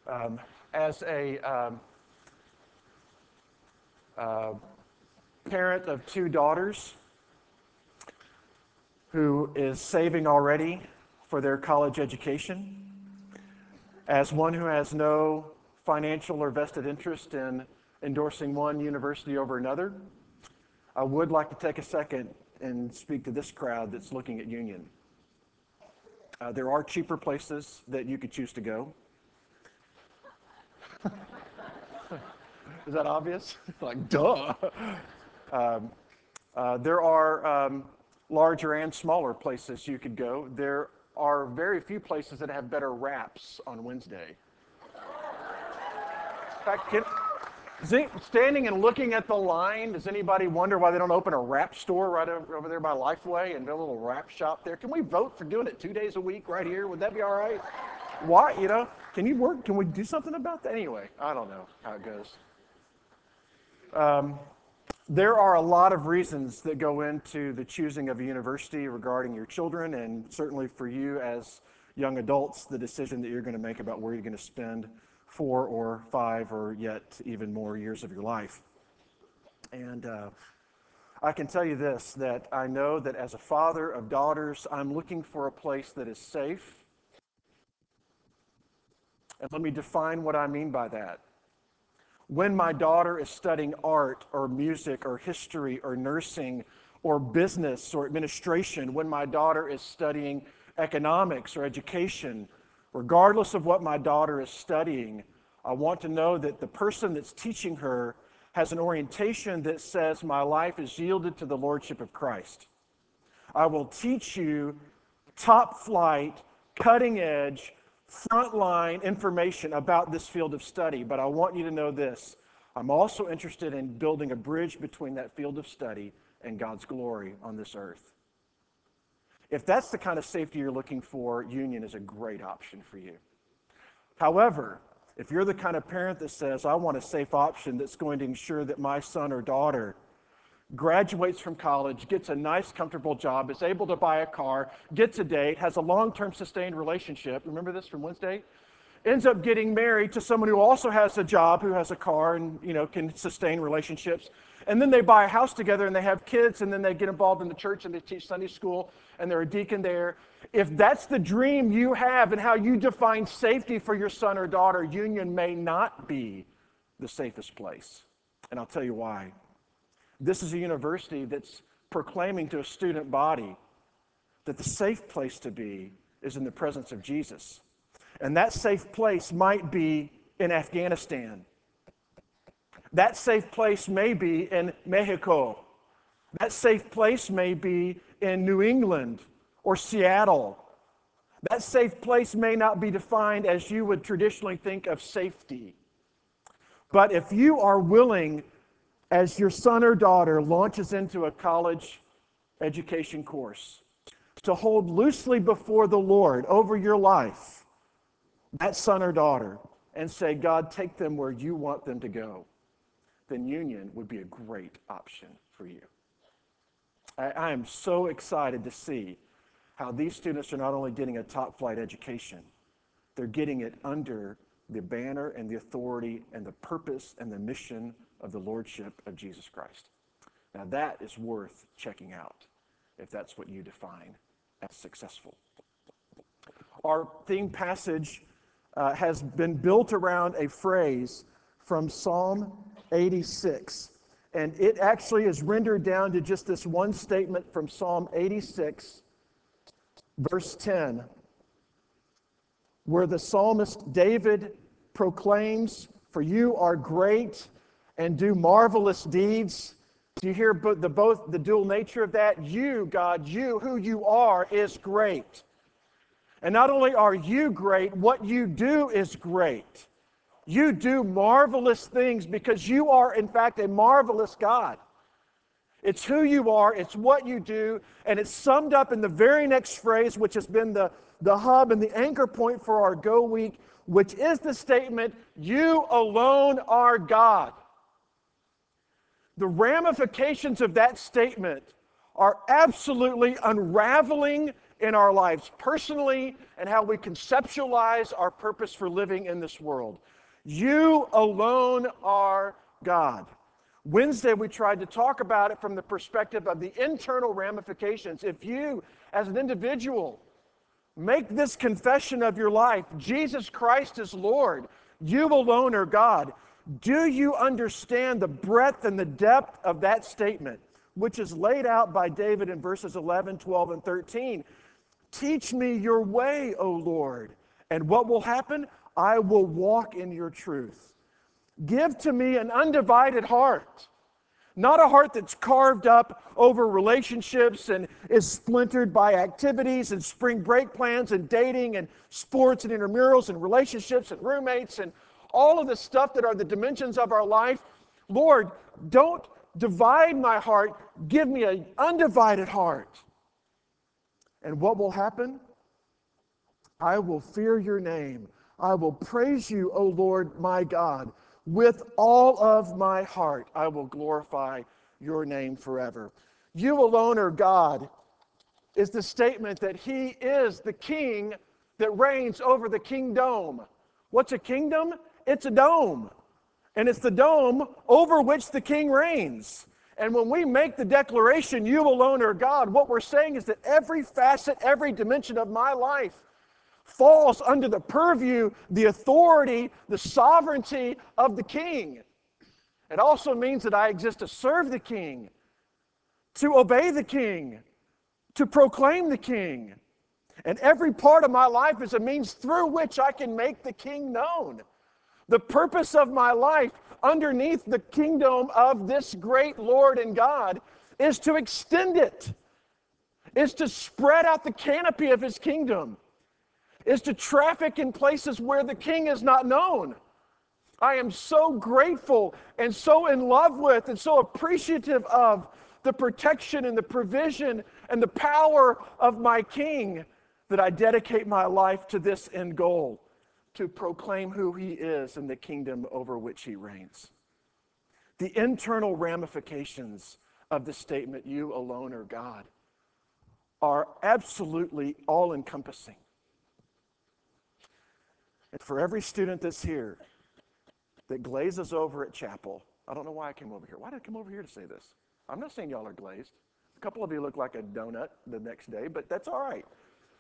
As a parent of two daughters who is saving already for their college education, as one who has no financial or vested interest in endorsing one university over another, I would like to take a second and speak to this crowd that's looking at Union. There are cheaper places that you could choose to go. Is that obvious? Like, duh. There are larger and smaller places you could go. There are very few places that have better wraps on Wednesday. In fact, standing and looking at the line, does anybody wonder why they don't open a wrap store right over there by Lifeway and build a little wrap shop there? Can we vote for doing it 2 days a week right here? Would that be all right? Why, can you work? Can we do something about that? Anyway, I don't know how it goes. There are a lot of reasons that go into the choosing of a university regarding your children, and certainly for you as young adults, the decision that you're going to make about where you're going to spend 4 or 5 or yet even more years of your life. And I can tell you this, that I know that as a father of daughters, I'm looking for a place that is safe. And let me define what I mean by that. When my daughter is studying art or music or history or nursing or business or administration, when my daughter is studying economics or education, regardless of what my daughter is studying, I want to know that the person that's teaching her has an orientation that says my life is yielded to the Lordship of Christ. I will teach you top flight, cutting edge, frontline information about this field of study, but I want you to know this. I'm also interested in building a bridge between that field of study and God's glory on this earth. If that's the kind of safety you're looking for, Union is a great option for you. However, if you're the kind of parent that says, I want a safe option that's going to ensure that my son or daughter graduates from college, gets a nice, comfortable job, is able to buy a car, gets a date, has a long-term sustained relationship, remember this from Wednesday? Ends up getting married to someone who also has a job, who has a car and can sustain relationships. And then they buy a house together and they have kids, and then they get involved in the church and they teach Sunday school and they're a deacon there. If that's the dream you have and how you define safety for your son or daughter, Union may not be the safest place. And I'll tell you why. This is a university that's proclaiming to a student body that the safe place to be is in the presence of Jesus. And that safe place might be in Afghanistan. That safe place may be in Mexico. That safe place may be in New England or Seattle. That safe place may not be defined as you would traditionally think of safety. But if you are willing, as your son or daughter launches into a college education course, to hold loosely before the Lord over your life, that son or daughter, and say, God, take them where you want them to go, then Union would be a great option for you. I am so excited to see how these students are not only getting a top-flight education, they're getting it under the banner and the authority and the purpose and the mission of the Lordship of Jesus Christ. Now that is worth checking out if that's what you define as successful. Our theme passage has been built around a phrase from Psalm 86. And it actually is rendered down to just this one statement from Psalm 86, verse 10, where the psalmist David proclaims, "For you are great and do marvelous deeds." Do you hear both the dual nature of that? You, God, you, who you are, is great. And not only are you great, what you do is great. You do marvelous things because you are, in fact, a marvelous God. It's who you are, it's what you do, and it's summed up in the very next phrase, which has been the hub and the anchor point for our Go Week, which is the statement, you alone are God. The ramifications of that statement are absolutely unraveling in our lives personally and how we conceptualize our purpose for living in this world. You alone are God. Wednesday, we tried to talk about it from the perspective of the internal ramifications. If you, as an individual, make this confession of your life, Jesus Christ is Lord, you alone are God, do you understand the breadth and the depth of that statement, which is laid out by David in verses 11, 12, and 13? Teach me your way, O Lord, and what will happen? I will walk in your truth. Give to me an undivided heart, not a heart that's carved up over relationships and is splintered by activities and spring break plans and dating and sports and intramurals and relationships and roommates and all of the stuff that are the dimensions of our life. Lord, don't divide my heart. Give me an undivided heart. And what will happen? I will fear your name. I will praise you, O Lord my God. With all of my heart, I will glorify your name forever. You alone are God is the statement that he is the king that reigns over the kingdom. What's a kingdom? It's a dome. And it's the dome over which the king reigns. And when we make the declaration, you alone are God, what we're saying is that every facet, every dimension of my life falls under the purview, the authority, the sovereignty of the king. It also means that I exist to serve the king, to obey the king, to proclaim the king. And every part of my life is a means through which I can make the king known. The purpose of my life underneath the kingdom of this great Lord and God is to extend it, is to spread out the canopy of his kingdom, is to traffic in places where the king is not known. I am so grateful and so in love with and so appreciative of the protection and the provision and the power of my king that I dedicate my life to this end goal, to proclaim who he is and the kingdom over which he reigns. The internal ramifications of the statement, you alone are God, are absolutely all-encompassing. And for every student that's here that glazes over at chapel, I don't know why I came over here. Why did I come over here to say this? I'm not saying y'all are glazed. A couple of you look like a donut the next day, but that's all right.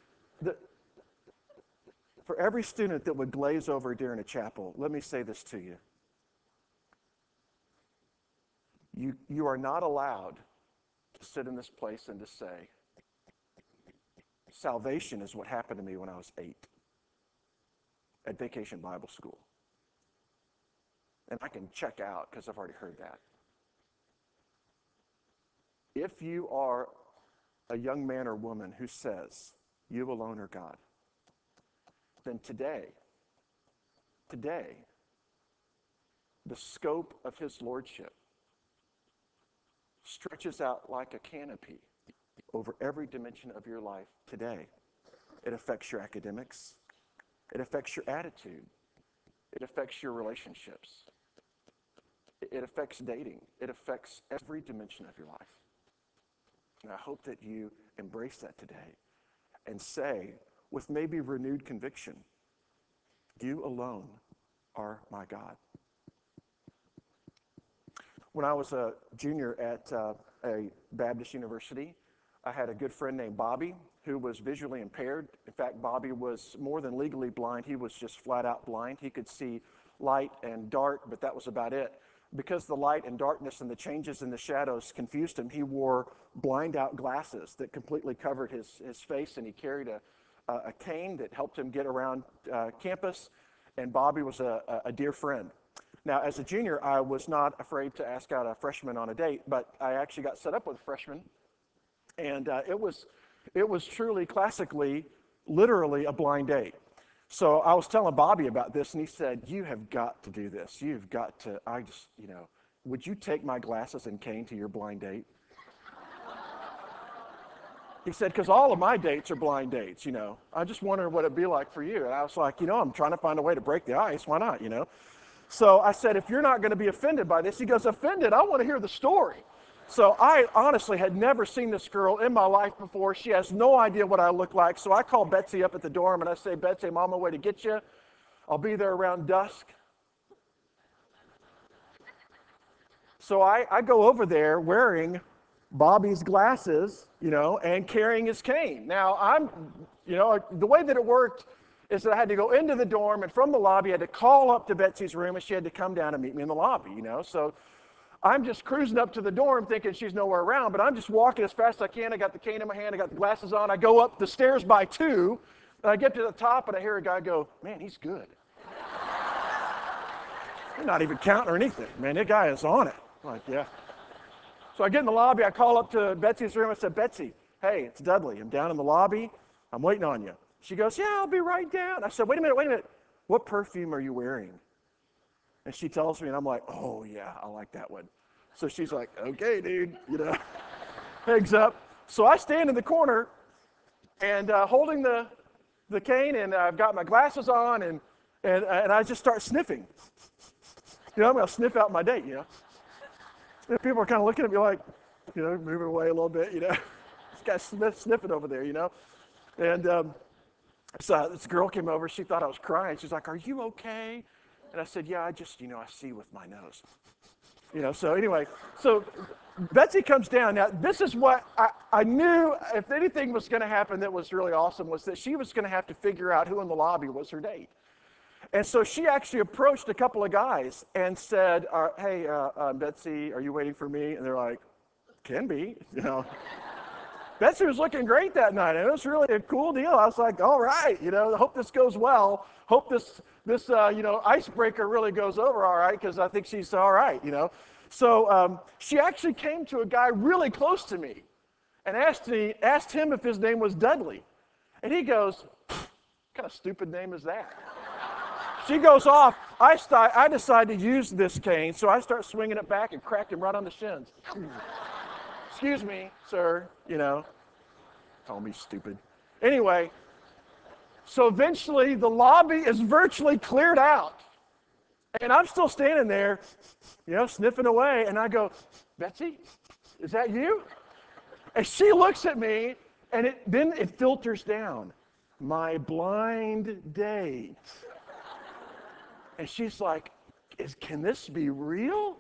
For every student that would glaze over during a chapel, let me say this to you. You are not allowed to sit in this place and to say, salvation is what happened to me when I was 8 at Vacation Bible School. And I can check out because I've already heard that. If you are a young man or woman who says, you alone are God, then today, the scope of his lordship stretches out like a canopy over every dimension of your life today. It affects your academics. It affects your attitude. It affects your relationships. It affects dating. It affects every dimension of your life. And I hope that you embrace that today and say, with maybe renewed conviction, you alone are my God. When I was a junior at a Baptist university, I had a good friend named Bobby who was visually impaired. In fact, Bobby was more than legally blind. He was just flat out blind. He could see light and dark, but that was about it. Because the light and darkness and the changes in the shadows confused him, he wore blind-out glasses that completely covered his face, and he carried a cane that helped him get around campus, and Bobby was a dear friend. Now, as a junior, I was not afraid to ask out a freshman on a date, but I actually got set up with a freshman, and it was truly, classically, literally a blind date. So I was telling Bobby about this, and he said, you have got to do this. You've got to, would you take my glasses and cane to your blind date? He said, because all of my dates are blind dates, I just wondered what it'd be like for you. And I was like, I'm trying to find a way to break the ice. Why not, So I said, if you're not going to be offended by this, he goes, offended? I want to hear the story. So I honestly had never seen this girl in my life before. She has no idea what I look like. So I call Betsy up at the dorm and I say, Betsy, I'm on my way to get you. I'll be there around dusk. So I go over there wearing Bobby's glasses, and carrying his cane. Now, the way that it worked is that I had to go into the dorm, and from the lobby, I had to call up to Betsy's room, and she had to come down and meet me in the lobby, So I'm just cruising up to the dorm thinking she's nowhere around, but I'm just walking as fast as I can. I got the cane in my hand, I got the glasses on. I go up the stairs by 2, and I get to the top, and I hear a guy go, man, he's good. You're not even counting or anything. Man, that guy is on it. I'm like, yeah. So I get in the lobby, I call up to Betsy's room, I said, Betsy, hey, it's Dudley. I'm down in the lobby. I'm waiting on you. She goes, yeah, I'll be right down. I said, wait a minute. What perfume are you wearing? And she tells me, and I'm like, oh, yeah, I like that one. So she's like, okay, dude, hangs up. So I stand in the corner and holding the cane, and I've got my glasses on, and I just start sniffing. I'm going to sniff out my date, And people are kind of looking at me like, moving away a little bit, This guy's sniffing over there, And so this girl came over. She thought I was crying. She's like, are you okay? And I said, yeah, I just, I see with my nose. So anyway, so Betsy comes down. Now, this is what I knew if anything was going to happen that was really awesome was that she was going to have to figure out who in the lobby was her date. And so she actually approached a couple of guys and said, hey, Betsy, are you waiting for me? And they're like, can be, Betsy was looking great that night, and it was really a cool deal. I was like, all right, hope this goes well. Hope this icebreaker really goes over all right, because I think she's all right, So she actually came to a guy really close to me and asked him if his name was Dudley. And he goes, what kind of stupid name is that? She goes off. I decide to use this cane, so I start swinging it back and cracked him right on the shins. Excuse me, sir, Call me stupid. Anyway, so eventually the lobby is virtually cleared out. And I'm still standing there, sniffing away, and I go, Betsy, is that you? And she looks at me, and then it filters down. My blind date. And she's like, can this be real?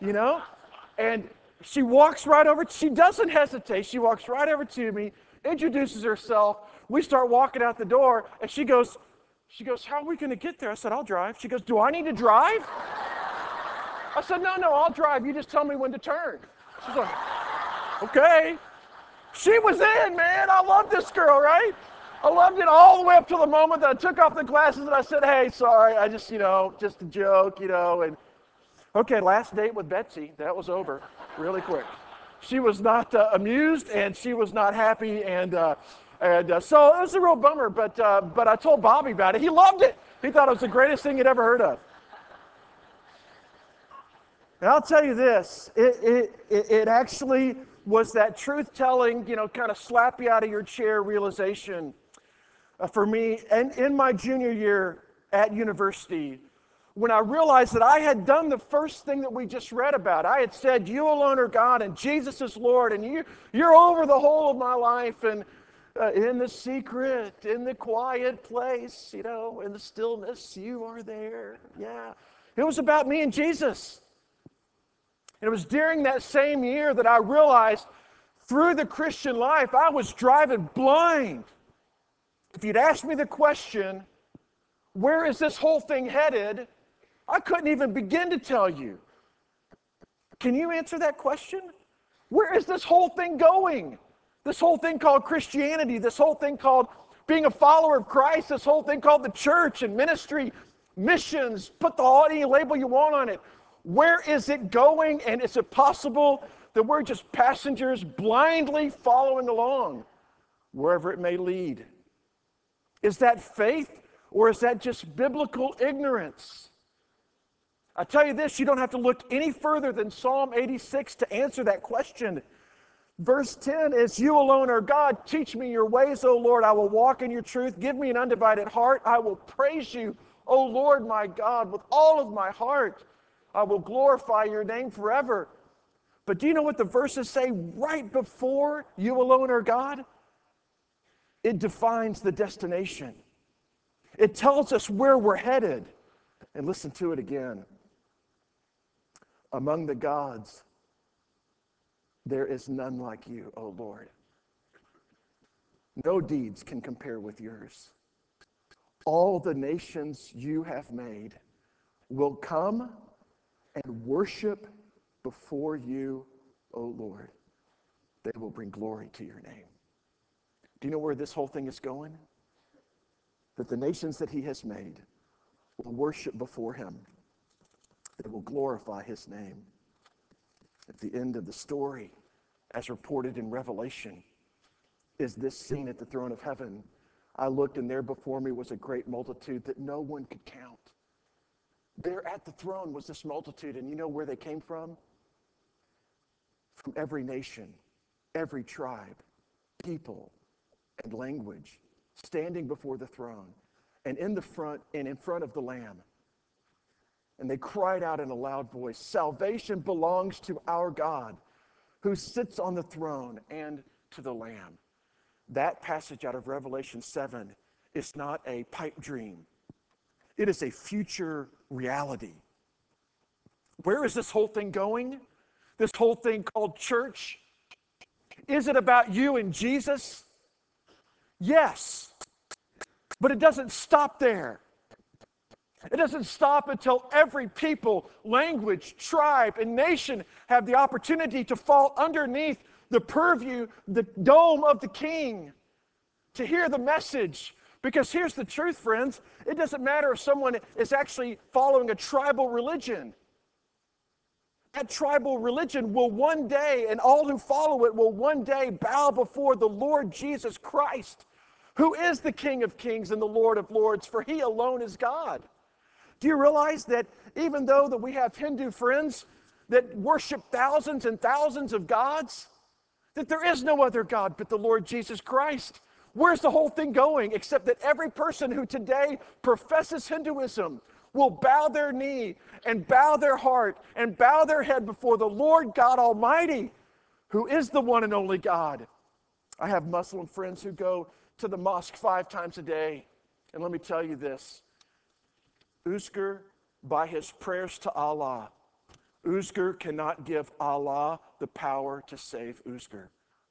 And she walks right over. She doesn't hesitate. She walks right over to me, introduces herself. We start walking out the door, and she goes, how are we going to get there? I said, I'll drive. She goes, do I need to drive? I said, no, I'll drive. You just tell me when to turn. She's like, okay. She was in, man. I love this girl, right? I loved it all the way up to the moment that I took off the glasses and I said, hey, sorry, I just, just a joke, and okay, last date with Betsy, that was over really quick. She was not amused and she was not happy, and so it was a real bummer, but I told Bobby about it. He loved it. He thought it was the greatest thing he'd ever heard of. And I'll tell you this, it actually was that truth-telling, kind of slap you out of your chair realization for me, and in my junior year at university, when I realized that I had done the first thing that we just read about. I had said, you alone are God, and Jesus is Lord, and you're over the whole of my life, and in the secret, in the quiet place, in the stillness, you are there. Yeah. It was about me and Jesus. And it was during that same year that I realized through the Christian life, I was driving blind. If you'd asked me the question, where is this whole thing headed? I couldn't even begin to tell you. Can you answer that question? Where is this whole thing going? This whole thing called Christianity, this whole thing called being a follower of Christ, this whole thing called the church and ministry, missions, put any label you want on it. Where is it going? And is it possible that we're just passengers blindly following along wherever it may lead? Is that faith, or is that just biblical ignorance? I tell you this, you don't have to look any further than Psalm 86 to answer that question. Verse 10 is, you alone are God. Teach me your ways, O Lord. I will walk in your truth. Give me an undivided heart. I will praise you, O Lord my God, with all of my heart. I will glorify your name forever. But do you know what the verses say right before you alone are God? It defines the destination. It tells us where we're headed. And listen to it again. Among the gods, there is none like you, O Lord. No deeds can compare with yours. All the nations you have made will come and worship before you, O Lord. They will bring glory to your name. Do you know where this whole thing is going? That the nations that he has made will worship before him. They will glorify his name. At the end of the story, as reported in Revelation, is this scene at the throne of heaven. I looked, and there before me was a great multitude that no one could count. There at the throne was this multitude, and you know where they came from? From every nation, every tribe, people, and language, standing before the throne, and in front of the Lamb. And they cried out in a loud voice, "Salvation belongs to our God, who sits on the throne, and to the Lamb." That passage out of Revelation 7 is not a pipe dream. It is a future reality. Where is this whole thing going? This whole thing called church? Is it about you and Jesus? Yes. But it doesn't stop there. It doesn't stop until every people, language, tribe, and nation have the opportunity to fall underneath the purview, the dome of the King, to hear the message. Because here's the truth, friends. It doesn't matter if someone is actually following a tribal religion. That tribal religion will one day, and all who follow it will one day bow before the Lord Jesus Christ, who is the King of Kings and the Lord of Lords, for he alone is God. Do you realize that even though that we have Hindu friends that worship thousands and thousands of gods, that there is no other God but the Lord Jesus Christ? Where's the whole thing going? Except that every person who today professes Hinduism will bow their knee and bow their heart and bow their head before the Lord God Almighty, who is the one and only God. I have Muslim friends who go to the mosque 5 times a day. And let me tell you this. Uzgur, by his prayers to Allah, Uzgur cannot give Allah the power to save Uzgur.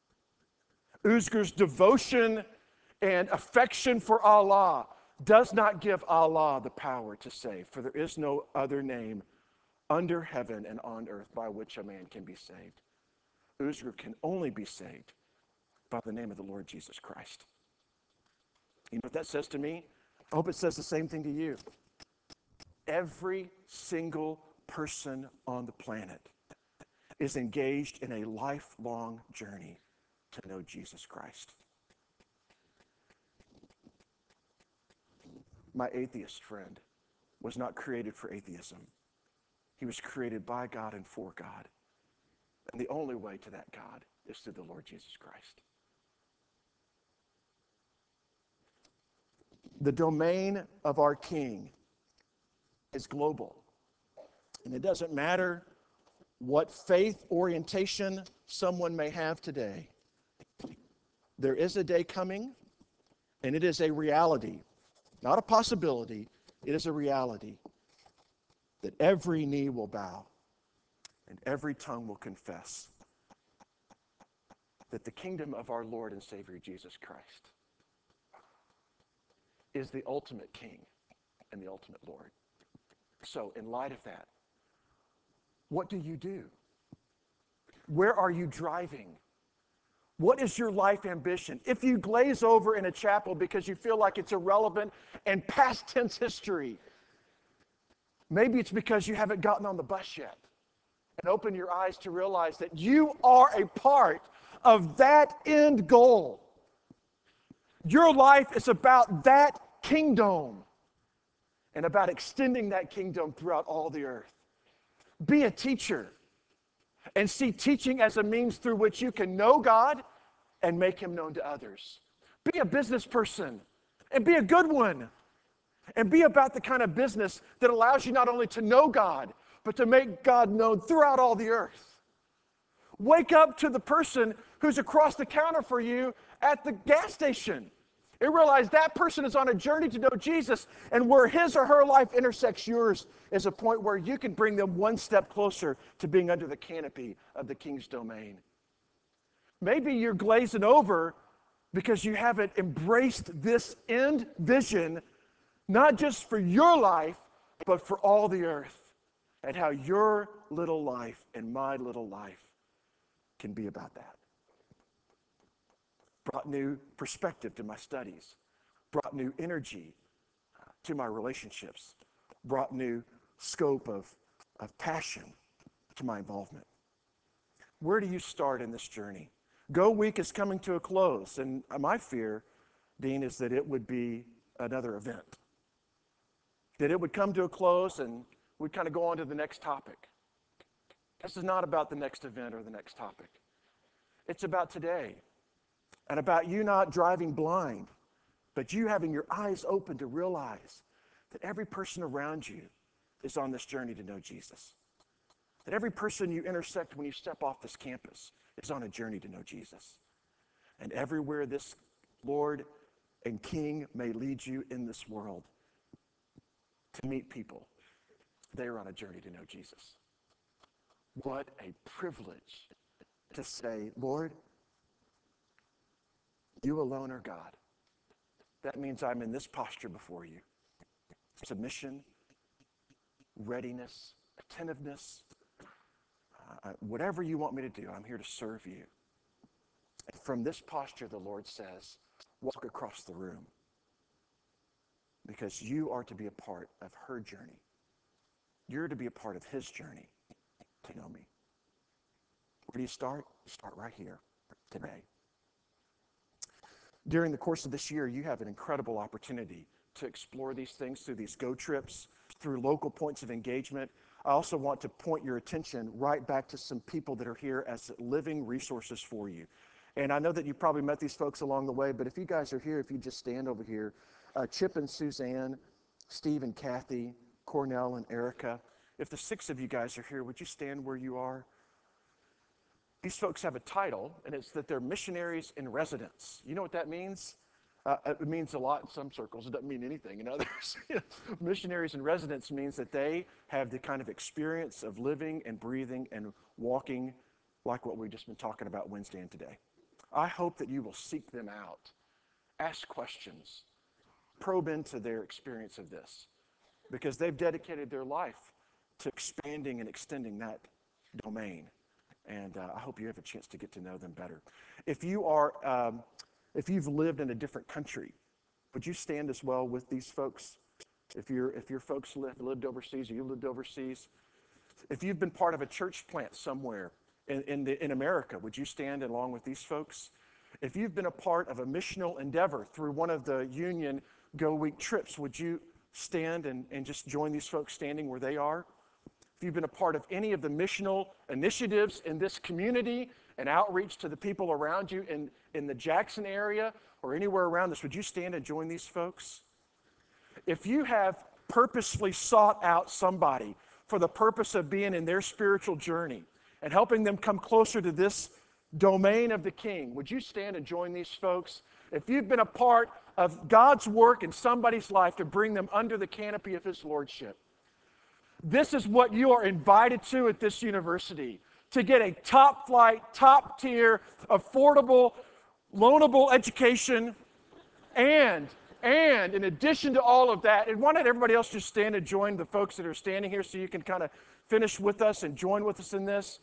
Uzgur's devotion and affection for Allah does not give Allah the power to save, for there is no other name under heaven and on earth by which a man can be saved. Uzgur can only be saved by the name of the Lord Jesus Christ. You know what that says to me? I hope it says the same thing to you. Every single person on the planet is engaged in a lifelong journey to know Jesus Christ. My atheist friend was not created for atheism. He was created by God and for God. And the only way to that God is through the Lord Jesus Christ. The domain of our King is global. And it doesn't matter what faith orientation someone may have today. There is a day coming, and it is a reality, not a possibility, it is a reality, that every knee will bow and every tongue will confess that the kingdom of our Lord and Savior Jesus Christ is the ultimate King and the ultimate Lord. So, in light of that, what do you do? Where are you driving? What is your life ambition? If you glaze over in a chapel because you feel like it's irrelevant and past tense history, maybe it's because you haven't gotten on the bus yet. And open your eyes to realize that you are a part of that end goal. Your life is about that kingdom and about extending that kingdom throughout all the earth. Be a teacher and see teaching as a means through which you can know God and make him known to others. Be a business person and be a good one. And be about the kind of business that allows you not only to know God, but to make God known throughout all the earth. Wake up to the person who's across the counter for you at the gas station. And realize that person is on a journey to know Jesus, and where his or her life intersects yours is a point where you can bring them one step closer to being under the canopy of the King's domain. Maybe you're glazing over because you haven't embraced this end vision, not just for your life, but for all the earth, and how your little life and my little life can be about that. Brought new perspective to my studies, brought new energy to my relationships, brought new scope of passion to my involvement. Where do you start in this journey? Go Week is coming to a close, and my fear, Dean, is that it would be another event. That it would come to a close and we'd kind of go on to the next topic. This is not about the next event or the next topic. It's about today. And about you not driving blind, but you having your eyes open to realize that every person around you is on this journey to know Jesus. That every person you intersect when you step off this campus is on a journey to know Jesus. And everywhere this Lord and King may lead you in this world to meet people, they are on a journey to know Jesus. What a privilege to say, Lord, you alone are God. That means I'm in this posture before you. Submission, readiness, attentiveness, whatever you want me to do, I'm here to serve you. And from this posture, the Lord says, walk across the room, because you are to be a part of her journey. You're to be a part of his journey to know me. Where do you start? Start right here today. During the course of this year, you have an incredible opportunity to explore these things through these Go trips, through local points of engagement. I also want to point your attention right back to some people that are here as living resources for you. And I know that you probably met these folks along the way, but if you guys are here, if you just stand over here, Chip and Suzanne, Steve and Kathy, Cornell and Erica, if the 6 of you guys are here, would you stand where you are? These folks have a title, and it's that they're missionaries in residence. You know what that means? It means a lot in some circles. It doesn't mean anything in others. Missionaries in residence means that they have the kind of experience of living and breathing and walking like what we've just been talking about Wednesday and today. I hope that you will seek them out, ask questions, probe into their experience of this, because they've dedicated their life to expanding and extending that domain. And I hope you have a chance to get to know them better. If you've lived in a different country, would you stand as well with these folks? If your folks lived overseas, or you lived overseas, if you've been part of a church plant somewhere in America, would you stand along with these folks? If you've been a part of a missional endeavor through one of the Union Go Week trips, would you stand and just join these folks standing where they are? If you've been a part of any of the missional initiatives in this community and outreach to the people around you in the Jackson area or anywhere around this, would you stand and join these folks? If you have purposefully sought out somebody for the purpose of being in their spiritual journey and helping them come closer to this domain of the King, would you stand and join these folks? If you've been a part of God's work in somebody's life to bring them under the canopy of his lordship, this is what you are invited to at this university, to get a top flight, top tier, affordable, loanable education. And in addition to all of that, and why not everybody else just stand and join the folks that are standing here so you can kind of finish with us and join with us in this?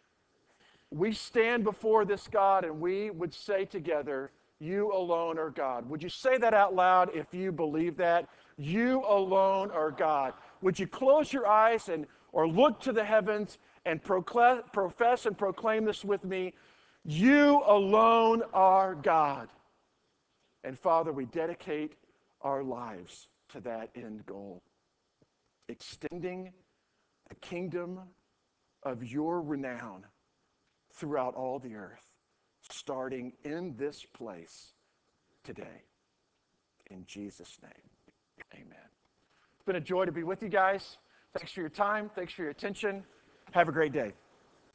We stand before this God and we would say together, you alone are God. Would you say that out loud if you believe that? You alone are God. Would you close your eyes or look to the heavens and profess and proclaim this with me? You alone are God. And Father, we dedicate our lives to that end goal, extending the kingdom of your renown throughout all the earth, starting in this place today. In Jesus' name, amen. It's been a joy to be with you guys. Thanks for your time. Thanks for your attention. Have a great day.